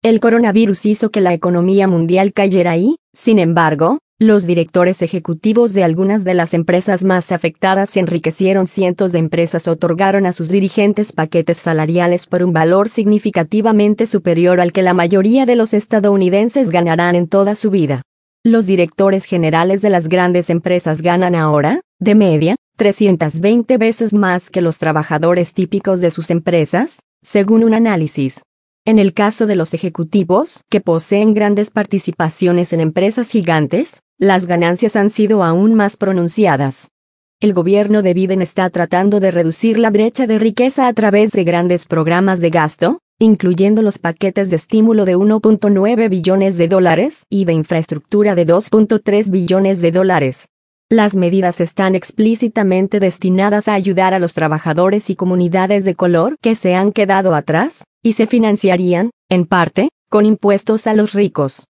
El coronavirus hizo que la economía mundial cayera y, sin embargo, los directores ejecutivos de algunas de las empresas más afectadas se enriquecieron. Cientos de empresas otorgaron a sus dirigentes paquetes salariales por un valor significativamente superior al que la mayoría de los estadounidenses ganarán en toda su vida. Los directores generales de las grandes empresas ganan ahora, de media, 320 veces más que los trabajadores típicos de sus empresas, según un análisis. En el caso de los ejecutivos, que poseen grandes participaciones en empresas gigantes, las ganancias han sido aún más pronunciadas. El gobierno de Biden está tratando de reducir la brecha de riqueza a través de grandes programas de gasto, incluyendo los paquetes de estímulo de $1.9 billones y de infraestructura de $2.3 billones. Las medidas están explícitamente destinadas a ayudar a los trabajadores y comunidades de color que se han quedado atrás, y se financiarían, en parte, con impuestos a los ricos.